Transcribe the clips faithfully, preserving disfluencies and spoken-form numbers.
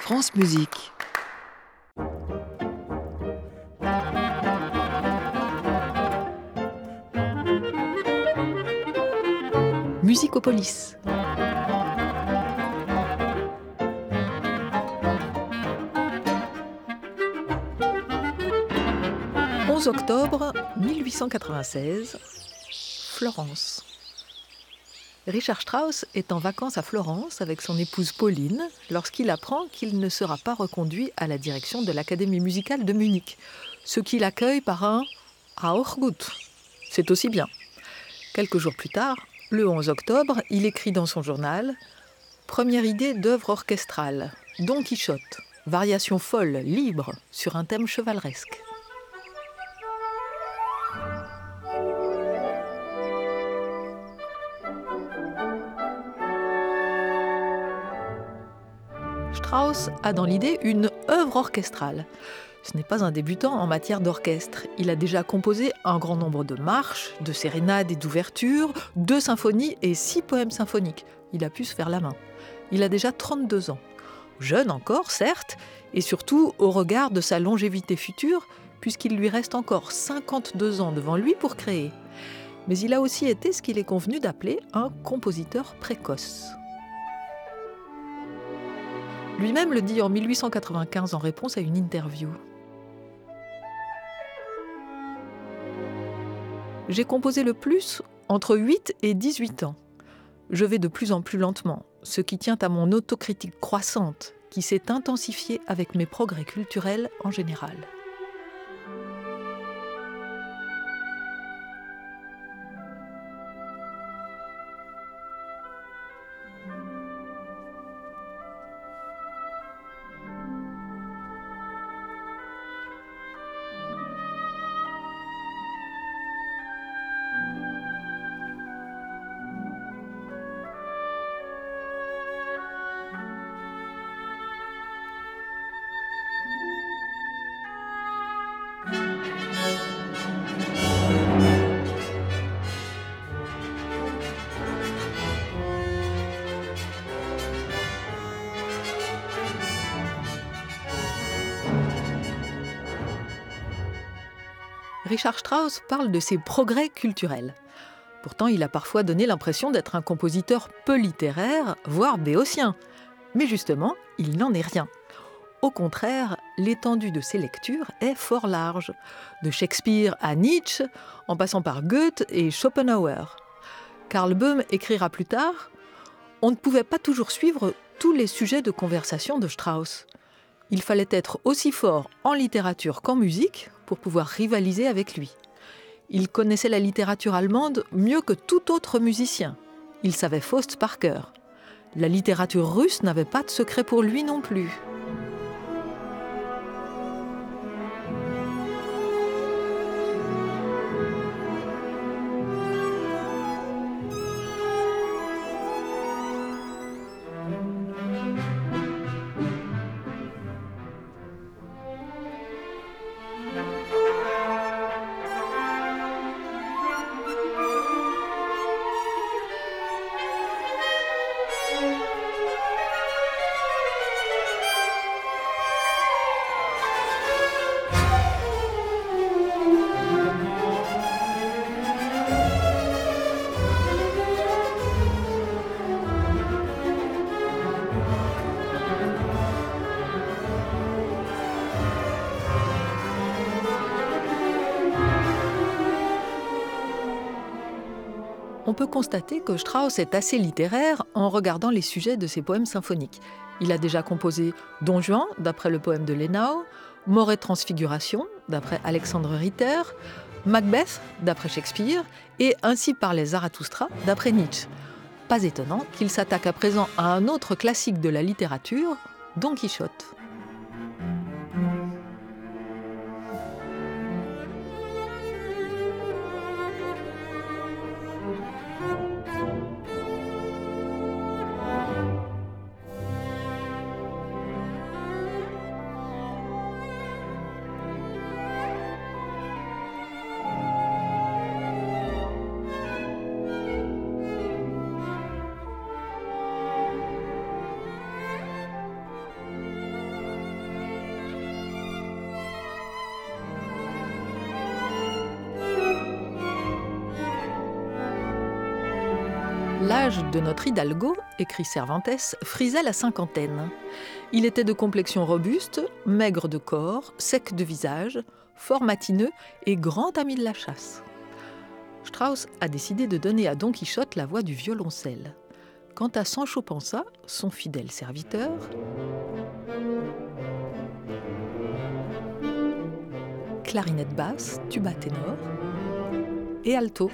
France Musique. Musicopolis. onze octobre mille huit cent quatre-vingt-seize, Florence. Richard Strauss est en vacances à Florence avec son épouse Pauline lorsqu'il apprend qu'il ne sera pas reconduit à la direction de l'Académie musicale de Munich, ce qui l'accueille par un « auch gut ». C'est aussi bien. Quelques jours plus tard, le onze octobre, il écrit dans son journal « Première idée d'œuvre orchestrale, Don Quichotte, variation folle, libre, sur un thème chevaleresque ». Strauss a dans l'idée une œuvre orchestrale. Ce n'est pas un débutant en matière d'orchestre. Il a déjà composé un grand nombre de marches, de sérénades et d'ouvertures, deux symphonies et six poèmes symphoniques. Il a pu se faire la main. Il a déjà trente-deux ans. Jeune encore, certes, et surtout au regard de sa longévité future, puisqu'il lui reste encore cinquante-deux ans devant lui pour créer. Mais il a aussi été ce qu'il est convenu d'appeler un compositeur précoce. Lui-même le dit en mille huit cent quatre-vingt-quinze en réponse à une interview. J'ai composé le plus entre huit et dix-huit ans. Je vais de plus en plus lentement, ce qui tient à mon autocritique croissante, qui s'est intensifiée avec mes progrès culturels en général. Richard Strauss parle de ses progrès culturels. Pourtant, il a parfois donné l'impression d'être un compositeur peu littéraire, voire béotien. Mais justement, il n'en est rien. Au contraire, l'étendue de ses lectures est fort large. De Shakespeare à Nietzsche, en passant par Goethe et Schopenhauer. Karl Böhm écrira plus tard « On ne pouvait pas toujours suivre tous les sujets de conversation de Strauss. Il fallait être aussi fort en littérature qu'en musique pour pouvoir rivaliser avec lui. Il connaissait la littérature allemande mieux que tout autre musicien. Il savait Faust par cœur. La littérature russe n'avait pas de secret pour lui non plus. » On peut constater que Strauss est assez littéraire en regardant les sujets de ses poèmes symphoniques. Il a déjà composé Don Juan, d'après le poème de Lenau, Mort et Transfiguration, d'après Alexandre Ritter, Macbeth, d'après Shakespeare, et Ainsi parlait Zarathustra, d'après Nietzsche. Pas étonnant qu'il s'attaque à présent à un autre classique de la littérature, Don Quichotte. L'âge de notre Hidalgo, écrit Cervantes, frisait la cinquantaine. Il était de complexion robuste, maigre de corps, sec de visage, fort matineux et grand ami de la chasse. Strauss a décidé de donner à Don Quichotte la voix du violoncelle. Quant à Sancho Panza, son fidèle serviteur, clarinette basse, tuba ténor et alto.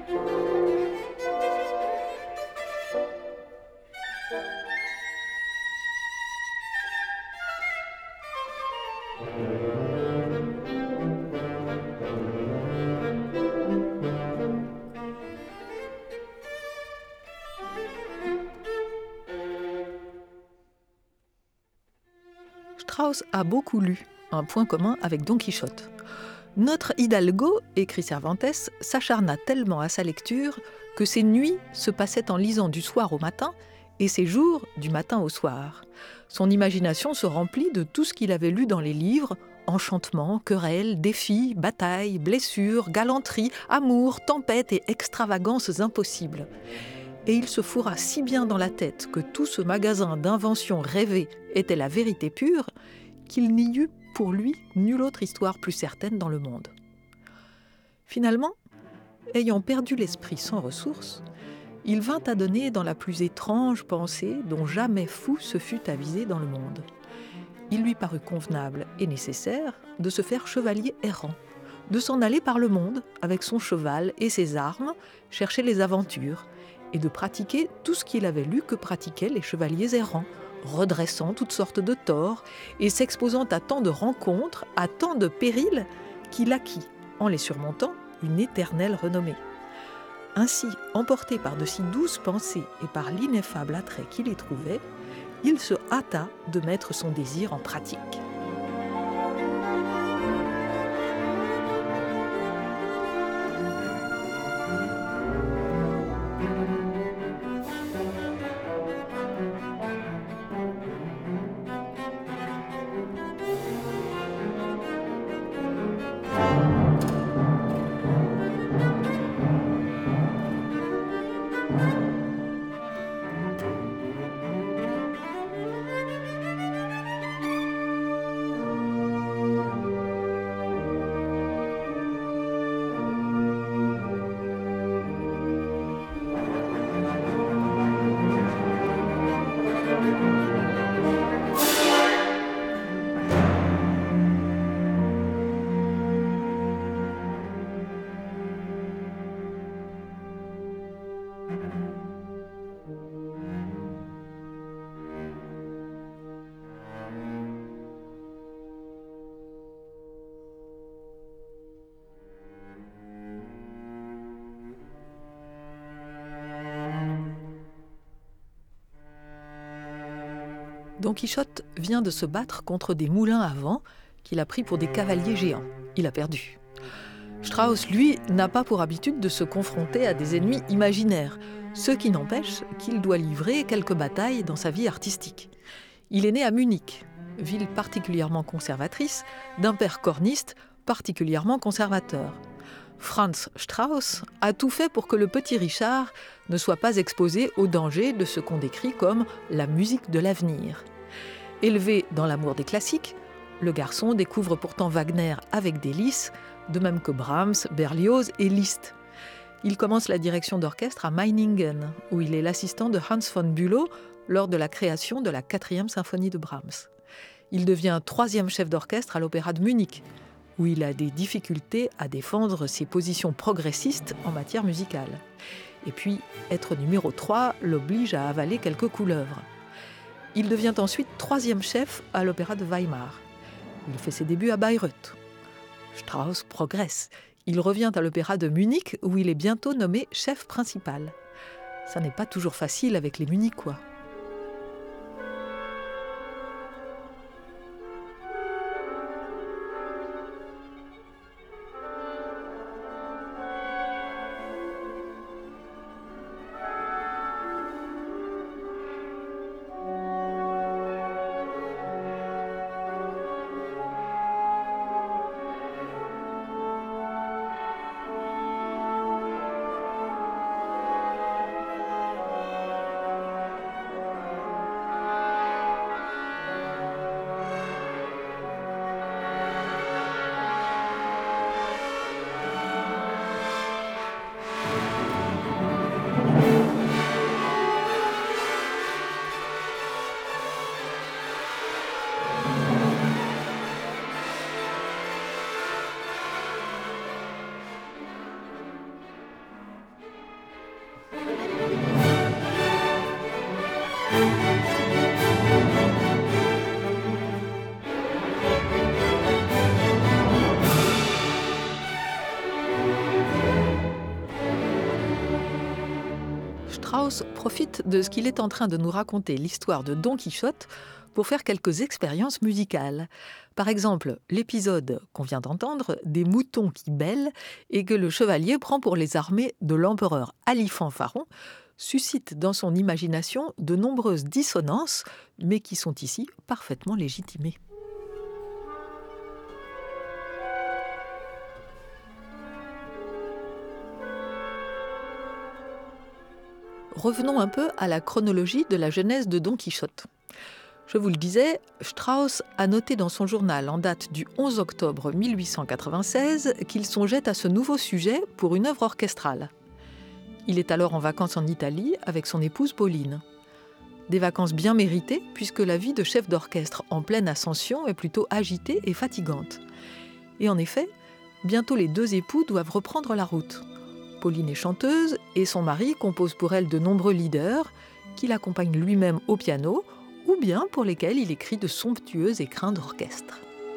Strauss a beaucoup lu, un point commun avec Don Quichotte. Notre Hidalgo, écrit Cervantes, s'acharna tellement à sa lecture que ses nuits se passaient en lisant du soir au matin et ses jours du matin au soir. Son imagination se remplit de tout ce qu'il avait lu dans les livres, enchantements, querelles, défis, batailles, blessures, galanteries, amour, tempêtes et extravagances impossibles. Et il se fourra si bien dans la tête que tout ce magasin d'inventions rêvées était la vérité pure, qu'il n'y eut pour lui nulle autre histoire plus certaine dans le monde. Finalement, ayant perdu l'esprit sans ressources, il vint à donner dans la plus étrange pensée dont jamais fou se fût avisé dans le monde. Il lui parut convenable et nécessaire de se faire chevalier errant, de s'en aller par le monde avec son cheval et ses armes, chercher les aventures, et de pratiquer tout ce qu'il avait lu que pratiquaient les chevaliers errants, redressant toutes sortes de torts et s'exposant à tant de rencontres, à tant de périls, qu'il acquit, en les surmontant, une éternelle renommée. Ainsi, emporté par de si douces pensées et par l'ineffable attrait qu'il y trouvait, il se hâta de mettre son désir en pratique. Don Quichotte vient de se battre contre des moulins à vent qu'il a pris pour des cavaliers géants. Il a perdu. Strauss, lui, n'a pas pour habitude de se confronter à des ennemis imaginaires, ce qui n'empêche qu'il doit livrer quelques batailles dans sa vie artistique. Il est né à Munich, ville particulièrement conservatrice, d'un père corniste particulièrement conservateur. Franz Strauss a tout fait pour que le petit Richard ne soit pas exposé au danger de ce qu'on décrit comme la musique de l'avenir. Élevé dans l'amour des classiques, le garçon découvre pourtant Wagner avec délice, de même que Brahms, Berlioz et Liszt. Il commence la direction d'orchestre à Meiningen, où il est l'assistant de Hans von Bülow lors de la création de la quatrième symphonie de Brahms. Il devient troisième chef d'orchestre à l'Opéra de Munich, où il a des difficultés à défendre ses positions progressistes en matière musicale. Et puis, être numéro trois l'oblige à avaler quelques couleuvres. Il devient ensuite troisième chef à l'Opéra de Weimar. Il fait ses débuts à Bayreuth. Strauss progresse. Il revient à l'Opéra de Munich, où il est bientôt nommé chef principal. Ça n'est pas toujours facile avec les Munichois. Strauss profite de ce qu'il est en train de nous raconter l'histoire de Don Quichotte pour faire quelques expériences musicales. Par exemple, l'épisode qu'on vient d'entendre des moutons qui bêlent et que le chevalier prend pour les armées de l'empereur Alifanfaron suscite dans son imagination de nombreuses dissonances, mais qui sont ici parfaitement légitimées. Revenons un peu à la chronologie de la genèse de Don Quichotte. Je vous le disais, Strauss a noté dans son journal en date du onze octobre mille huit cent quatre-vingt-seize qu'il songeait à ce nouveau sujet pour une œuvre orchestrale. Il est alors en vacances en Italie avec son épouse Pauline. Des vacances bien méritées puisque la vie de chef d'orchestre en pleine ascension est plutôt agitée et fatigante. Et en effet, bientôt les deux époux doivent reprendre la route. Pauline est chanteuse et son mari compose pour elle de nombreux leaders qu'il accompagne lui-même au piano ou bien pour lesquels il écrit de somptueux écrins d'orchestre.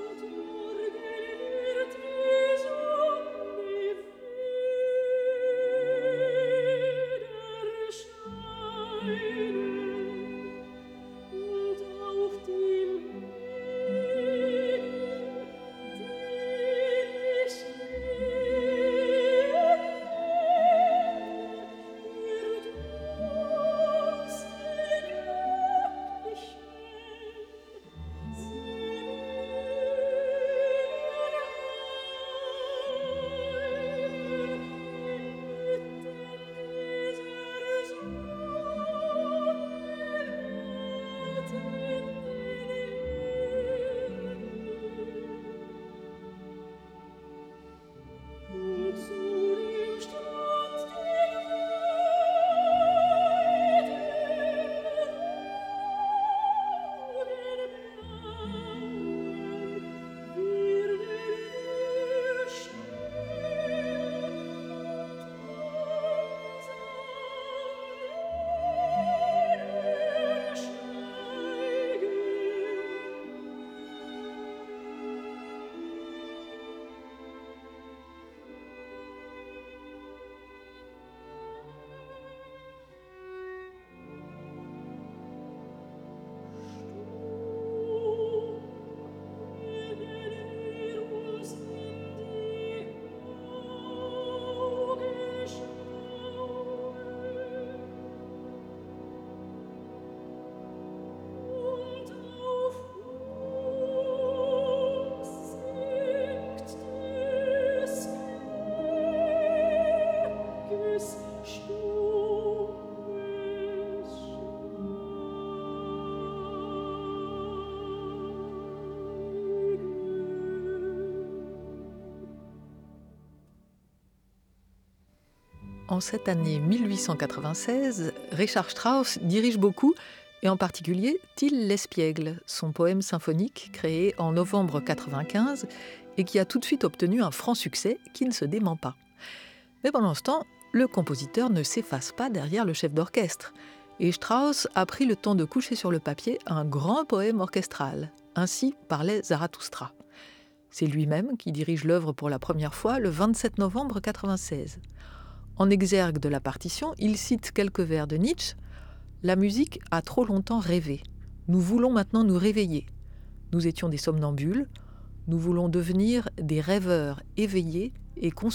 En cette année mille huit cent quatre-vingt-seize, Richard Strauss dirige beaucoup, et en particulier Till l'espiègle, son poème symphonique créé en novembre quatre-vingt-quinze et qui a tout de suite obtenu un franc succès qui ne se dément pas. Mais pendant ce temps, le compositeur ne s'efface pas derrière le chef d'orchestre, et Strauss a pris le temps de coucher sur le papier un grand poème orchestral. Ainsi parlait Zarathustra. C'est lui-même qui dirige l'œuvre pour la première fois le vingt-sept novembre quatre-vingt-seize. En exergue de la partition, il cite quelques vers de Nietzsche. « La musique a trop longtemps rêvé. Nous voulons maintenant nous réveiller. Nous étions des somnambules. Nous voulons devenir des rêveurs éveillés et conscients. »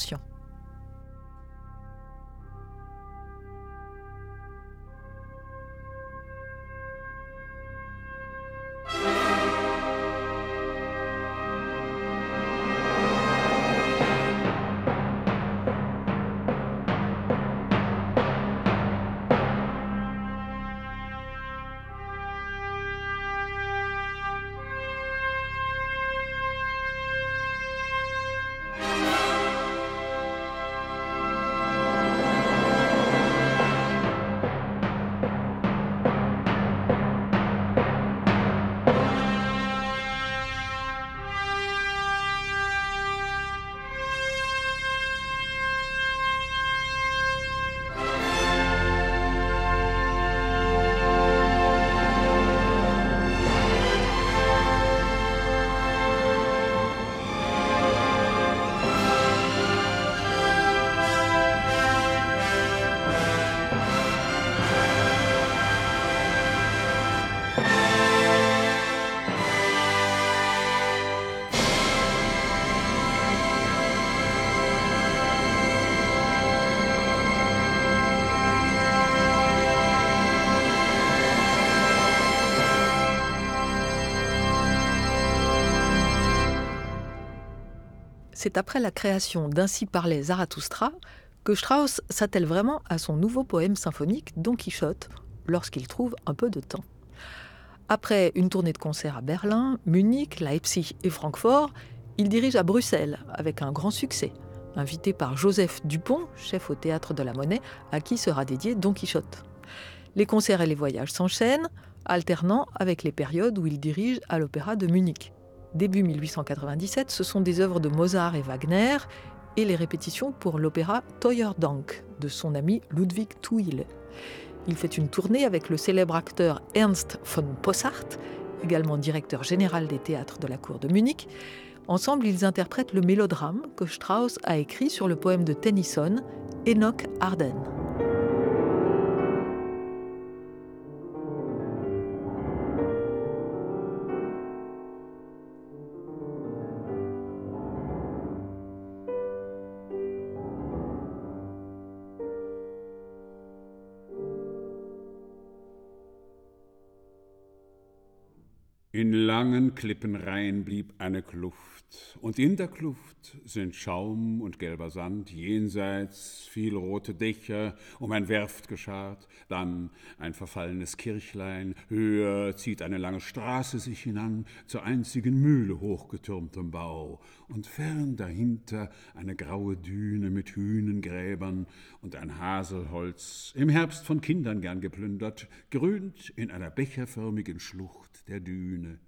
C'est après la création d'Ainsi parlait Zarathustra que Strauss s'attelle vraiment à son nouveau poème symphonique Don Quichotte, lorsqu'il trouve un peu de temps. Après une tournée de concerts à Berlin, Munich, Leipzig et Francfort, il dirige à Bruxelles avec un grand succès, invité par Joseph Dupont, chef au Théâtre de la Monnaie, à qui sera dédié Don Quichotte. Les concerts et les voyages s'enchaînent, alternant avec les périodes où il dirige à l'Opéra de Munich. Début mille huit cent quatre-vingt-dix-sept, ce sont des œuvres de Mozart et Wagner et les répétitions pour l'opéra Teuer Dank de son ami Ludwig Thuille. Il fait une tournée avec le célèbre acteur Ernst von Possart, également directeur général des théâtres de la cour de Munich. Ensemble, ils interprètent le mélodrame que Strauss a écrit sur le poème de Tennyson, Enoch Arden. In langen Klippenreihen blieb eine Kluft, und in der Kluft sind Schaum und gelber Sand, jenseits viel rote Dächer, um ein Werft geschart, dann ein verfallenes Kirchlein, höher zieht eine lange Straße sich hinan, zur einzigen Mühle hochgetürmtem Bau, und fern dahinter eine graue Düne mit Hünengräbern und ein Haselholz, im Herbst von Kindern gern geplündert, grünt in einer becherförmigen Schlucht der Düne.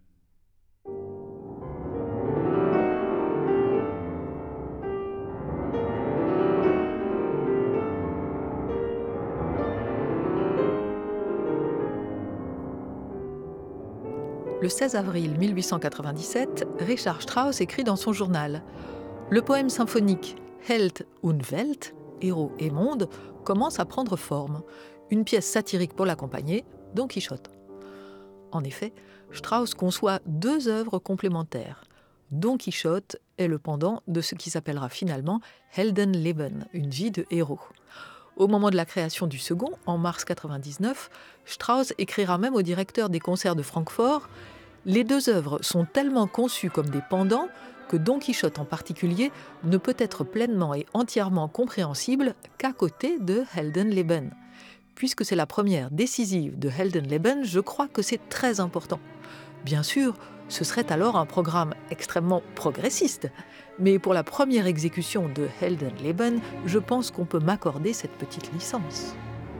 Le seize avril mille huit cent quatre-vingt-dix-sept, Richard Strauss écrit dans son journal « Le poème symphonique Held und Welt, Héros et Monde, commence à prendre forme. Une pièce satirique pour l'accompagner, Don Quichotte. » En effet, Strauss conçoit deux œuvres complémentaires. Don Quichotte est le pendant de ce qui s'appellera finalement Heldenleben, une vie de héros. Au moment de la création du second, en mars quatre-vingt-dix-neuf, Strauss écrira même au directeur des concerts de Francfort « Les deux œuvres sont tellement conçues comme des pendants que Don Quichotte en particulier ne peut être pleinement et entièrement compréhensible qu'à côté de Heldenleben. Puisque c'est la première décisive de Heldenleben, je crois que c'est très important. Bien sûr, ce serait alors un programme extrêmement progressiste. Mais pour la première exécution de Heldenleben, je pense qu'on peut m'accorder cette petite licence. »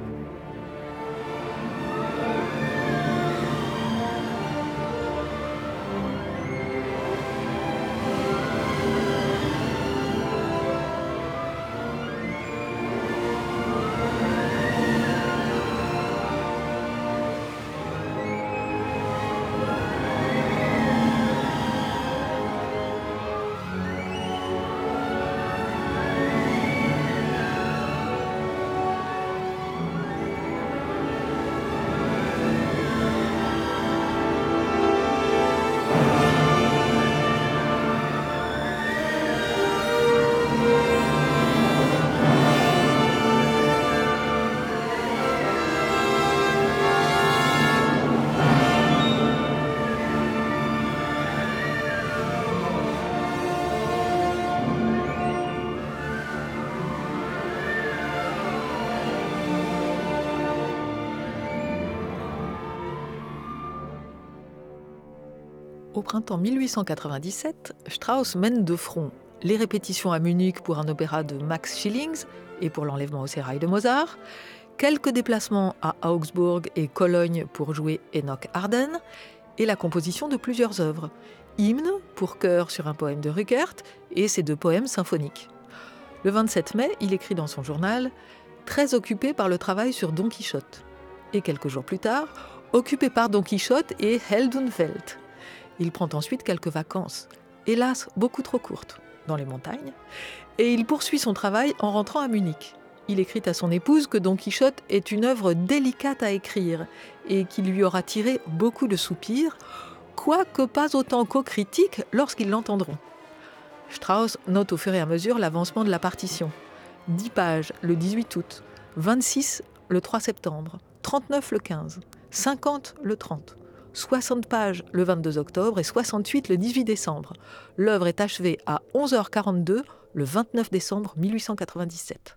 Au printemps mille huit cent quatre-vingt-dix-sept, Strauss mène de front les répétitions à Munich pour un opéra de Max Schillings et pour l'enlèvement au sérail de Mozart, quelques déplacements à Augsbourg et Cologne pour jouer Enoch Arden, et la composition de plusieurs œuvres, hymnes pour chœur sur un poème de Rückert et ses deux poèmes symphoniques. Le vingt-sept mai, il écrit dans son journal « Très occupé par le travail sur Don Quichotte ». Et quelques jours plus tard, « Occupé par Don Quichotte et Held und Welt ». Il prend ensuite quelques vacances, hélas beaucoup trop courtes, dans les montagnes, et il poursuit son travail en rentrant à Munich. Il écrit à son épouse que Don Quichotte est une œuvre délicate à écrire et qui lui aura tiré beaucoup de soupirs, quoique pas autant qu'aux critiques lorsqu'ils l'entendront. Strauss note au fur et à mesure l'avancement de la partition. dix pages le dix-huit août, vingt-six le trois septembre, trente-neuf le quinze, cinquante le trente. soixante pages le vingt-deux octobre et soixante-huit le dix-huit décembre. L'œuvre est achevée à onze heures quarante-deux le vingt-neuf décembre mille huit cent quatre-vingt-dix-sept.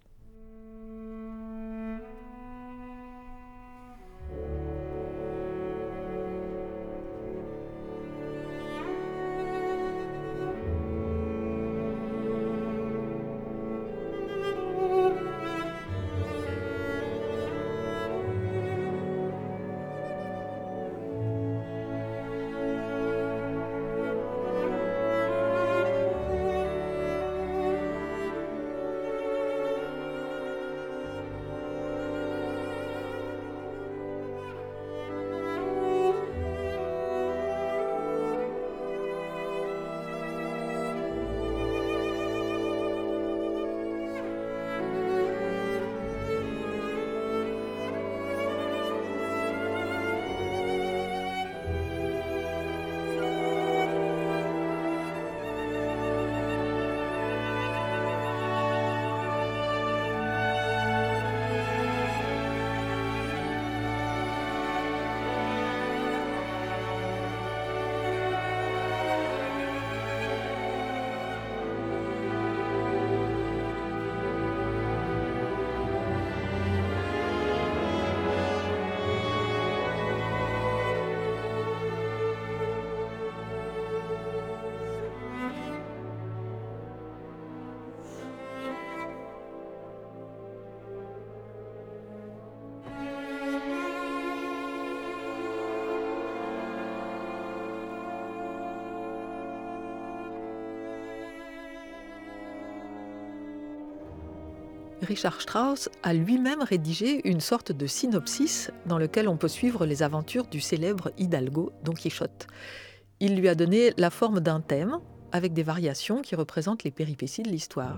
Richard Strauss a lui-même rédigé une sorte de synopsis dans lequel on peut suivre les aventures du célèbre Hidalgo Don Quichotte. Il lui a donné la forme d'un thème, avec des variations qui représentent les péripéties de l'histoire.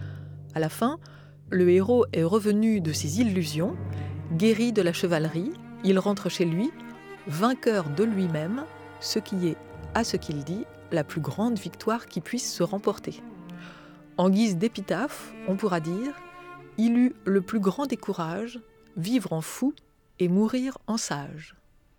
À la fin, le héros est revenu de ses illusions, guéri de la chevalerie, il rentre chez lui, vainqueur de lui-même, ce qui est, à ce qu'il dit, la plus grande victoire qui puisse se remporter. En guise d'épitaphe, on pourra dire « Il eut le plus grand des courages, vivre en fou et mourir en sage ».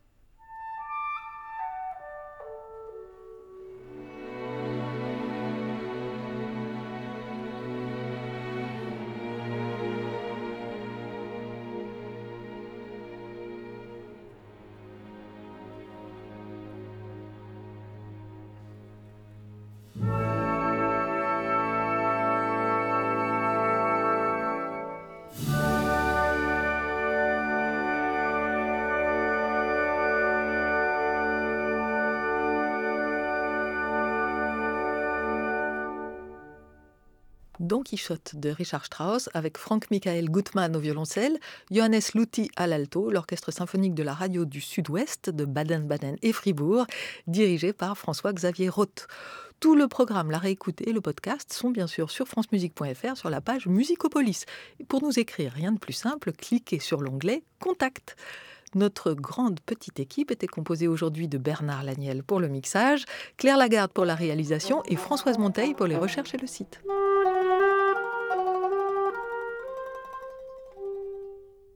Don Quichotte de Richard Strauss avec Frank Michael Gutmann au violoncelle, Johannes Luthi à l'alto, l'orchestre symphonique de la radio du Sud-Ouest de Baden-Baden et Fribourg, dirigé par François-Xavier Roth. Tout le programme, la réécoute et le podcast sont bien sûr sur francemusique point f r sur la page Musicopolis. Et pour nous écrire, rien de plus simple, cliquez sur l'onglet « Contact ». Notre grande petite équipe était composée aujourd'hui de Bernard Laniel pour le mixage, Claire Lagarde pour la réalisation et Françoise Monteil pour les recherches et le site.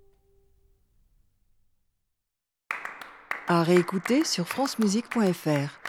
À réécouter sur francemusique point f r.